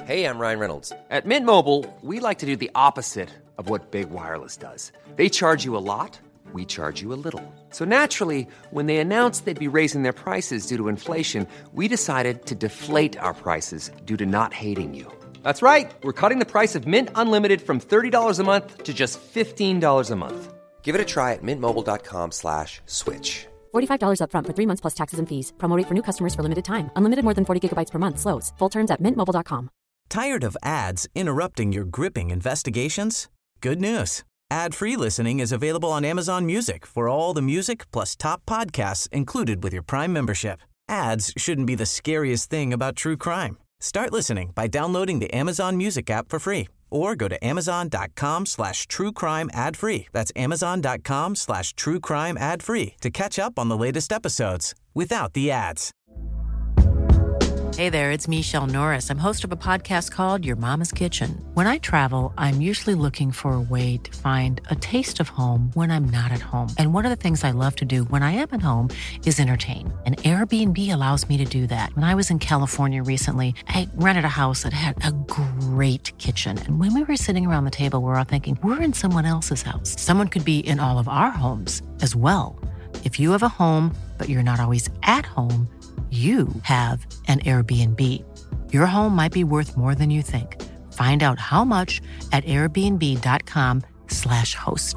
Hey, I'm Ryan Reynolds. At Mint Mobile, we like to do the opposite of what Big Wireless does. They charge you a lot, we charge you a little. So naturally, when they announced they'd be raising their prices due to inflation, we decided to deflate our prices due to not hating you. That's right. We're cutting the price of Mint Unlimited from $30 a month to just $15 a month. Give it a try at mintmobile.com/switch. $45 up front for 3 months plus taxes and fees. Promo rate for new customers for limited time. Unlimited more than 40 gigabytes per month. Slows full terms at mintmobile.com. Tired of ads interrupting your gripping investigations? Good news. Ad-free listening is available on Amazon Music for all the music plus top podcasts included with your Prime membership. Ads shouldn't be the scariest thing about true crime. Start listening by downloading the Amazon Music app for free or go to amazon.com/truecrime ad-free. That's amazon.com/truecrime ad-free to catch up on the latest episodes without the ads. Hey there, it's Michelle Norris. I'm host of a podcast called Your Mama's Kitchen. When I travel, I'm usually looking for a way to find a taste of home when I'm not at home. And one of the things I love to do when I am at home is entertain. And Airbnb allows me to do that. When I was in California recently, I rented a house that had a great kitchen. And when we were sitting around the table, we were all thinking, we're in someone else's house. Someone could be in all of our homes as well. If you have a home, but you're not always at home, you have an Airbnb. Your home might be worth more than you think. Find out how much at airbnb.com/host.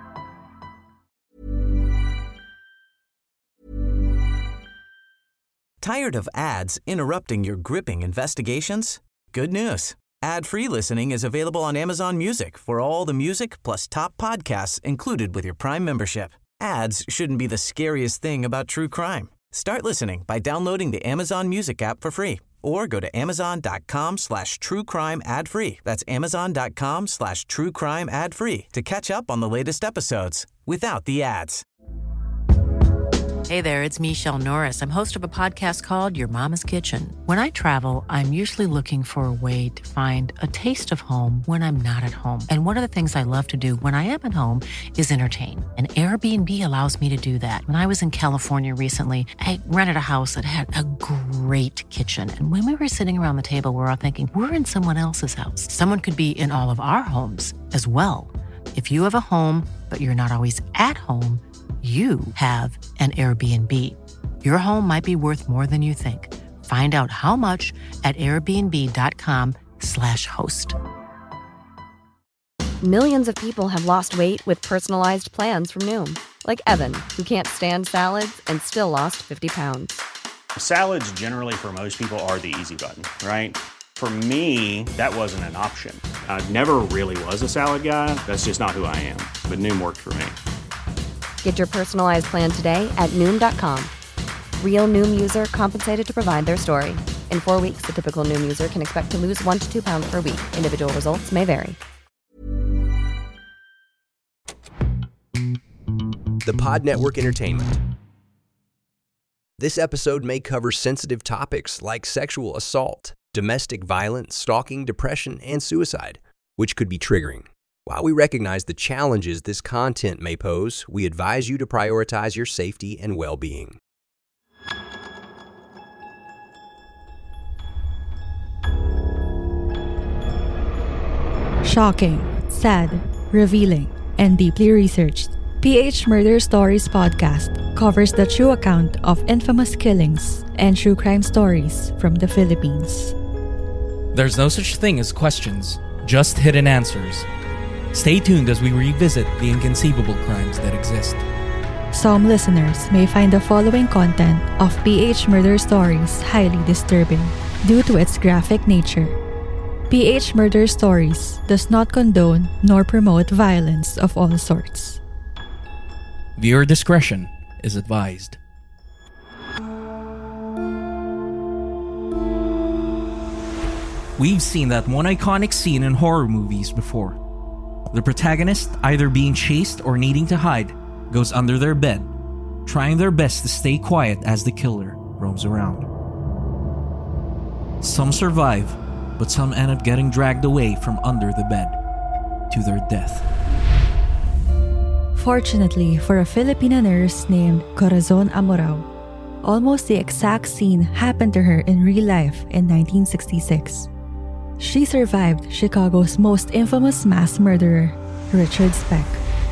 Tired of ads interrupting your gripping investigations? Good news. Ad-free listening is available on Amazon Music for all the music plus top podcasts included with your Prime membership. Ads shouldn't be the scariest thing about true crime. Start listening by downloading the Amazon Music app for free or go to amazon.com/truecrime ad-free. That's amazon.com/truecrime ad-free to catch up on the latest episodes without the ads. Hey there, it's Michelle Norris. I'm host of a podcast called Your Mama's Kitchen. When I travel, I'm usually looking for a way to find a taste of home when I'm not at home. And one of the things I love to do when I am at home is entertain. And Airbnb allows me to do that. When I was in California recently, I rented a house that had a great kitchen. And when we were sitting around the table, we were all thinking, we're in someone else's house. Someone could be in all of our homes as well. If you have a home, but you're not always at home, you have an Airbnb. Your home might be worth more than you think. Find out how much at airbnb.com/host. Millions of people have lost weight with personalized plans from Noom. Like Evan, who can't stand salads and still lost 50 pounds. Salads generally for most people are the easy button, right? For me, that wasn't an option. I never really was a salad guy. That's just not who I am. But Noom worked for me. Get your personalized plan today at Noom.com. Real Noom user compensated to provide their story. In 4 weeks, the typical Noom user can expect to lose 1 to 2 pounds per week. Individual results may vary. The Pod Network Entertainment. This episode may cover sensitive topics like sexual assault, domestic violence, stalking, depression, and suicide, which could be triggering. While we recognize the challenges this content may pose, we advise you to prioritize your safety and well-being. Shocking, sad, revealing, and deeply researched, PH Murder Stories podcast covers the true account of infamous killings and true crime stories from the Philippines. There's no such thing as questions, just hidden answers. Stay tuned as we revisit the inconceivable crimes that exist. Some listeners may find the following content of PH Murder Stories highly disturbing due to its graphic nature. PH Murder Stories does not condone nor promote violence of all sorts. Viewer discretion is advised. We've seen that one iconic scene in horror movies before. The protagonist, either being chased or needing to hide, goes under their bed, trying their best to stay quiet as the killer roams around. Some survive, but some end up getting dragged away from under the bed to their death. Fortunately for a Filipina nurse named Corazon Amorao, almost the exact scene happened to her in real life in 1966. she survived Chicago's most infamous mass murderer, Richard Speck.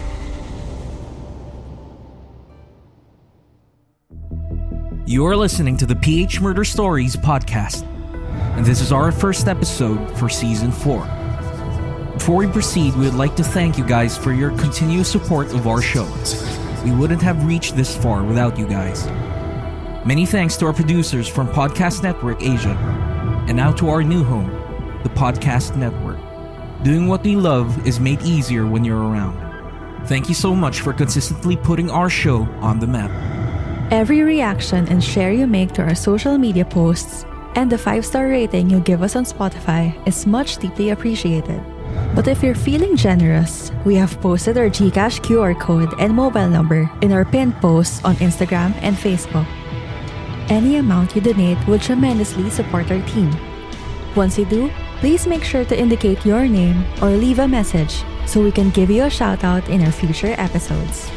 You are listening to the PH Murder Stories podcast, and this is our first episode for Season 4. Before we proceed, we would like to thank you guys for your continuous support of our show. We wouldn't have reached this far without you guys. Many thanks to our producers from Podcast Network Asia, and now to our new home, the Podcast Network. Doing what we love is made easier when you're around. Thank you so much for consistently putting our show on the map. Every reaction and share you make to our social media posts and the 5-star rating you give us on Spotify is much deeply appreciated. But if you're feeling generous, we have posted our GCash QR code and mobile number in our pinned posts on Instagram and Facebook. Any amount you donate will tremendously support our team. Once you do, please make sure to indicate your name or leave a message so we can give you a shout out in our future episodes.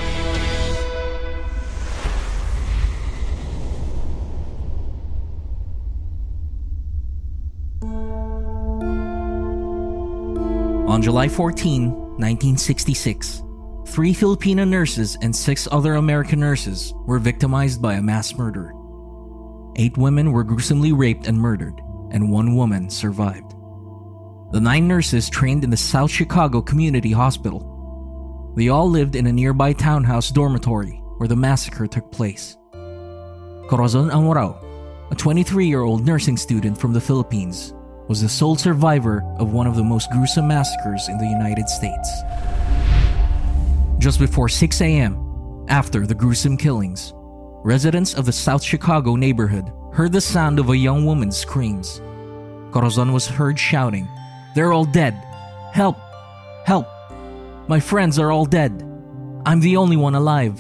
On July 14, 1966, 3 Filipino nurses and 6 other American nurses were victimized by a mass murder. 8 women were gruesomely raped and murdered, and 1 woman survived. The 9 nurses trained in the South Chicago Community Hospital. They all lived in a nearby townhouse dormitory where the massacre took place. Corazon Amorao, a 23-year-old nursing student from the Philippines, was the sole survivor of one of the most gruesome massacres in the United States. Just before 6 a.m., after the gruesome killings, residents of the South Chicago neighborhood heard the sound of a young woman's screams. Corazon was heard shouting, "They're all dead! Help! Help! My friends are all dead! I'm the only one alive!"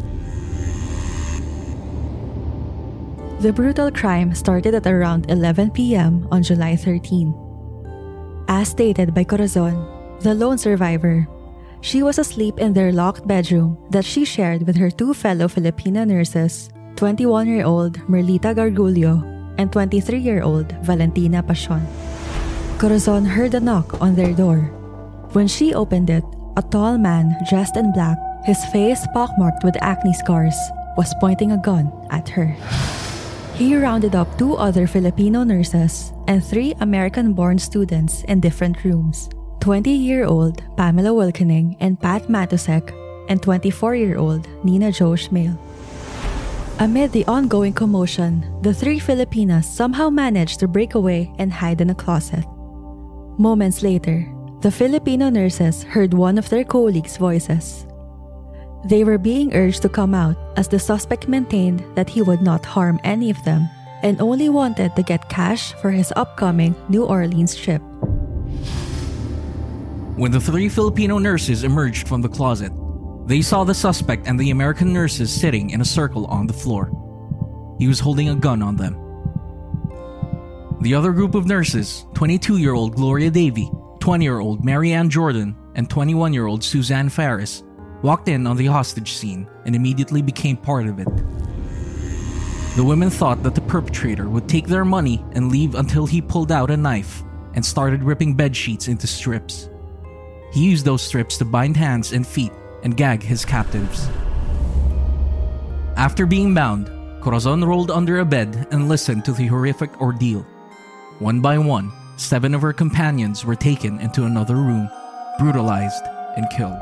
The brutal crime started at around 11 p.m. on July 13. As stated by Corazon, the lone survivor, she was asleep in their locked bedroom that she shared with her 2 fellow Filipino nurses, 21-year-old Merlita Gargulio and 23-year-old Valentina Pasion. Corazon heard a knock on their door. When she opened it, a tall man dressed in black, his face pockmarked with acne scars, was pointing a gun at her. He rounded up 2 other Filipino nurses and 3 American-born students in different rooms, 20-year-old Pamela Wilkening and Pat Matusek, and 24-year-old Nina Jo Schmale. Amid the ongoing commotion, the 3 Filipinas somehow managed to break away and hide in a closet. Moments later, the Filipino nurses heard one of their colleagues' voices. They were being urged to come out as the suspect maintained that he would not harm any of them and only wanted to get cash for his upcoming New Orleans trip. When the 3 Filipino nurses emerged from the closet, they saw the suspect and the American nurses sitting in a circle on the floor. He was holding a gun on them. The other group of nurses, 22-year-old Gloria Davy, 20-year-old Marianne Jordan, and 21-year-old Suzanne Farris, walked in on the hostage scene and immediately became part of it. The women thought that the perpetrator would take their money and leave until he pulled out a knife and started ripping bed sheets into strips. He used those strips to bind hands and feet and gag his captives. After being bound, Corazon rolled under a bed and listened to the horrific ordeal. One by one, 7 of her companions were taken into another room, brutalized, and killed.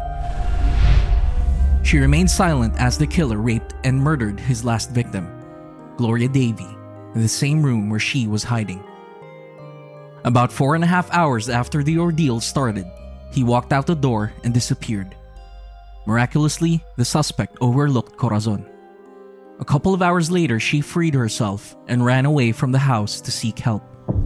She remained silent as the killer raped and murdered his last victim, Gloria Davy, in the same room where she was hiding. About 4.5 hours after the ordeal started, he walked out the door and disappeared. Miraculously, the suspect overlooked Corazon. A couple of hours later, she freed herself and ran away from the house to seek help.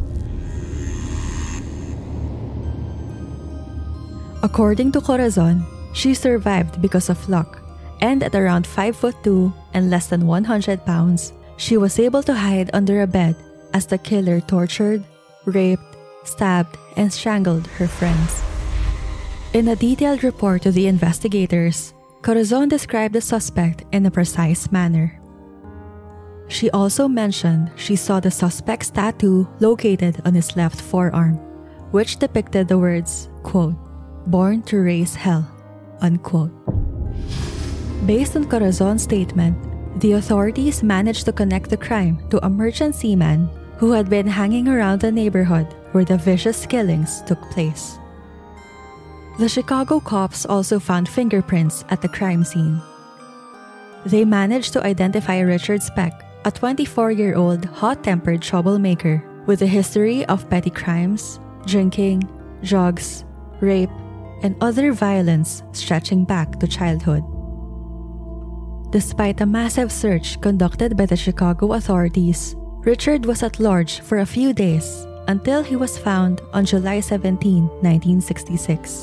According to Corazon, she survived because of luck, and at around 5'2" and less than 100 pounds, she was able to hide under a bed as the killer tortured, raped, stabbed, and strangled her friends. In a detailed report to the investigators, Corazon described the suspect in a precise manner. She also mentioned she saw the suspect's tattoo located on his left forearm, which depicted the words, quote, "Born to raise hell," unquote. Based on Corazon's statement, the authorities managed to connect the crime to a merchant seaman who had been hanging around the neighborhood where the vicious killings took place. The Chicago cops also found fingerprints at the crime scene. They managed to identify Richard Speck, a 24-year-old hot-tempered troublemaker with a history of petty crimes, drinking, drugs, rape, and other violence stretching back to childhood. Despite a massive search conducted by the Chicago authorities, Richard was at large for a few days until he was found on July 17, 1966.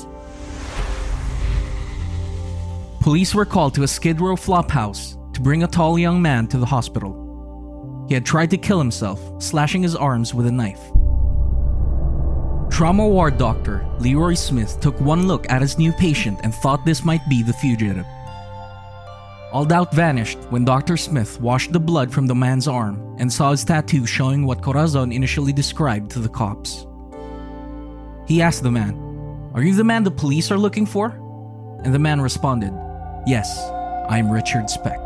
Police were called to a Skid Row flophouse to bring a tall young man to the hospital. He had tried to kill himself, slashing his arms with a knife. Trauma ward doctor Leroy Smith took one look at his new patient and thought this might be the fugitive. All doubt vanished when Dr. Smith washed the blood from the man's arm and saw his tattoo showing what Corazon initially described to the cops. He asked the man, "Are you the man the police are looking for?" And the man responded, "Yes, I'm Richard Speck."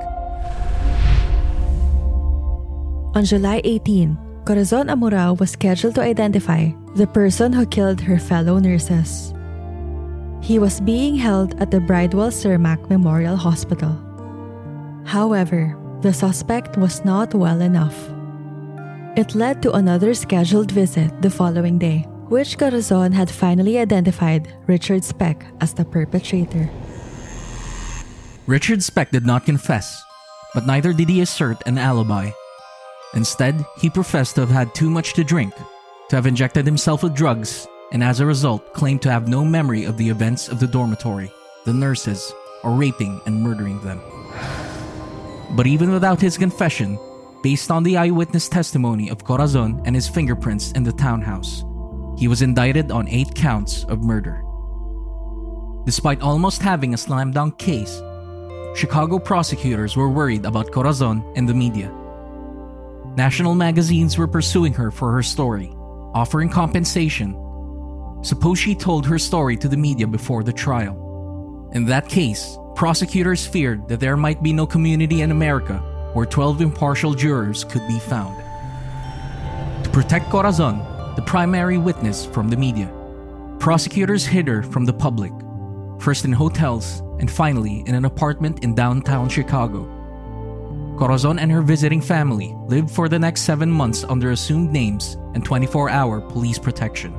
On July 18, Corazon Amurao was scheduled to identify the person who killed her fellow nurses. He was being held at the Bridewell Cermak Memorial Hospital. However, the suspect was not well enough. It led to another scheduled visit the following day, which Corazon had finally identified Richard Speck as the perpetrator. Richard Speck did not confess, but neither did he assert an alibi. Instead, he professed to have had too much to drink, to have injected himself with drugs, and as a result claimed to have no memory of the events of the dormitory, the nurses, or raping and murdering them. But even without his confession, based on the eyewitness testimony of Corazon and his fingerprints in the townhouse, he was indicted on 8 counts of murder. Despite almost having a slam-dunk case, Chicago prosecutors were worried about Corazon and the media. National magazines were pursuing her for her story, offering compensation. Suppose she told her story to the media before the trial. In that case, prosecutors feared that there might be no community in America where 12 impartial jurors could be found. To protect Corazon, the primary witness from the media, prosecutors hid her from the public, first in hotels and finally in an apartment in downtown Chicago. Corazon and her visiting family lived for the next 7 months under assumed names and 24-hour police protection.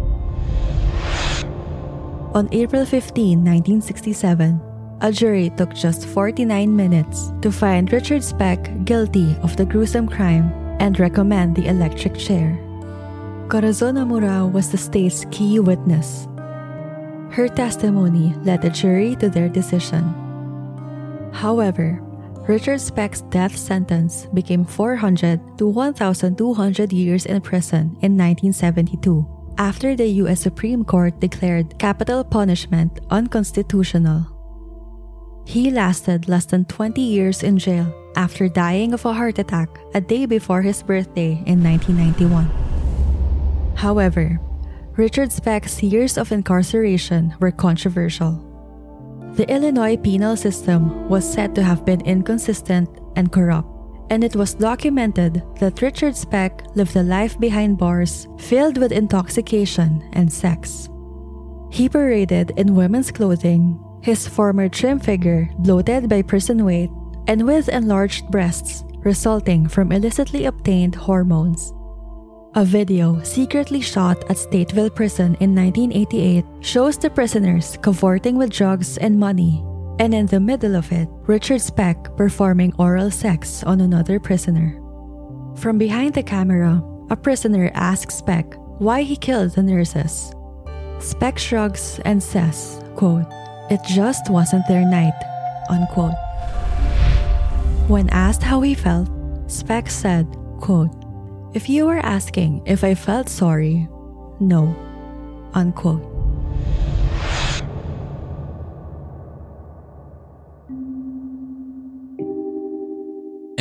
On April 15, 1967, a jury took just 49 minutes to find Richard Speck guilty of the gruesome crime and recommend the electric chair. Corazon Amurao was the state's key witness. Her testimony led the jury to their decision. However, Richard Speck's death sentence became 400 to 1,200 years in prison in 1972 after the U.S. Supreme Court declared capital punishment unconstitutional. He lasted less than 20 years in jail after dying of a heart attack a day before his birthday in 1991. However, Richard Speck's years of incarceration were controversial. The Illinois penal system was said to have been inconsistent and corrupt, and it was documented that Richard Speck lived a life behind bars filled with intoxication and sex. He paraded in women's clothing, his former trim figure bloated by prison weight, and with enlarged breasts resulting from illicitly obtained hormones. A video secretly shot at Stateville Prison in 1988 shows the prisoners cavorting with drugs and money, and in the middle of it, Richard Speck performing oral sex on another prisoner. From behind the camera, a prisoner asks Speck why he killed the nurses. Speck shrugs and says, quote, "It just wasn't their night," unquote. When asked how he felt, Speck said, quote, "If you were asking if I felt sorry, no," unquote.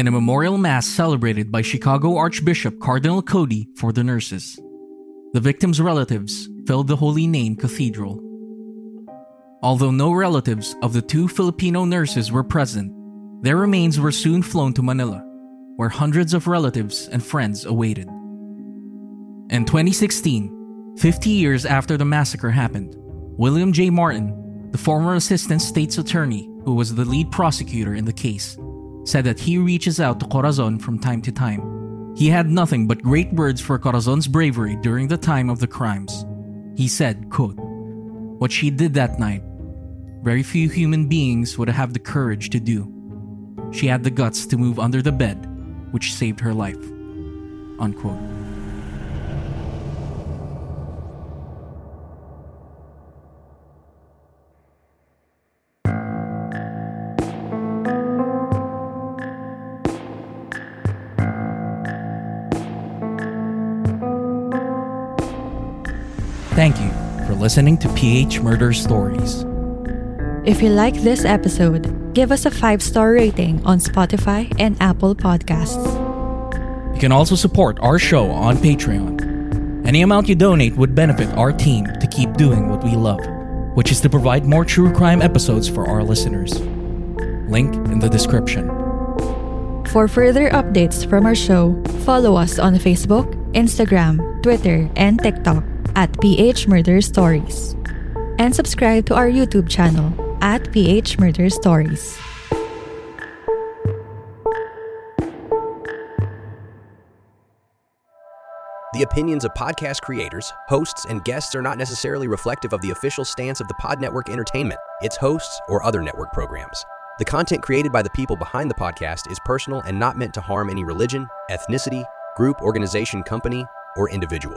and a memorial mass celebrated by Chicago Archbishop Cardinal Cody for the nurses. The victims' relatives filled the Holy Name Cathedral. Although no relatives of the 2 Filipino nurses were present, their remains were soon flown to Manila, where hundreds of relatives and friends awaited. In 2016, 50 years after the massacre happened, William J. Martin, the former assistant state's attorney who was the lead prosecutor in the case, said that he reaches out to Corazon from time to time. He had nothing but great words for Corazon's bravery during the time of the crimes. He said, quote, "What she did that night, very few human beings would have the courage to do. She had the guts to move under the bed, which saved her life." Unquote. Thank you for listening to PH Murder Stories. If you like this episode, give us a 5-star rating on Spotify and Apple Podcasts. You can also support our show on Patreon. Any amount you donate would benefit our team to keep doing what we love, which is to provide more true crime episodes for our listeners. Link in the description. For further updates from our show, follow us on Facebook, Instagram, Twitter, and TikTok at PH Murder Stories. And subscribe to our YouTube channel at PH Murder Stories. The opinions of podcast creators, hosts, and guests are not necessarily reflective of the official stance of the Pod Network Entertainment, its hosts, or other network programs. The content created by the people behind the podcast is personal and not meant to harm any religion, ethnicity, group, organization, company, or individual.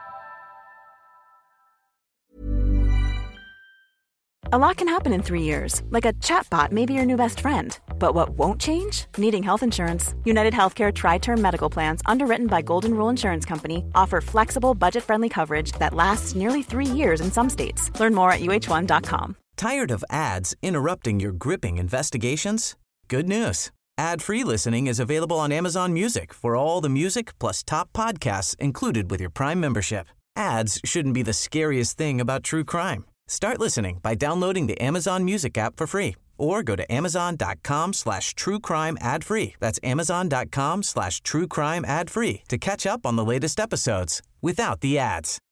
A lot can happen in 3 years, like a chatbot may be your new best friend. But what won't change? Needing health insurance. United Healthcare Tri-Term Medical Plans, underwritten by Golden Rule Insurance Company, offer flexible, budget-friendly coverage that lasts nearly 3 years in some states. Learn more at uh1.com. Tired of ads interrupting your gripping investigations? Good news. Ad-free listening is available on Amazon Music for all the music plus top podcasts included with your Prime membership. Ads shouldn't be the scariest thing about true crime. Start listening by downloading the Amazon Music app for free or go to amazon.com/truecrime ad-free. That's amazon.com/truecrime ad-free to catch up on the latest episodes without the ads.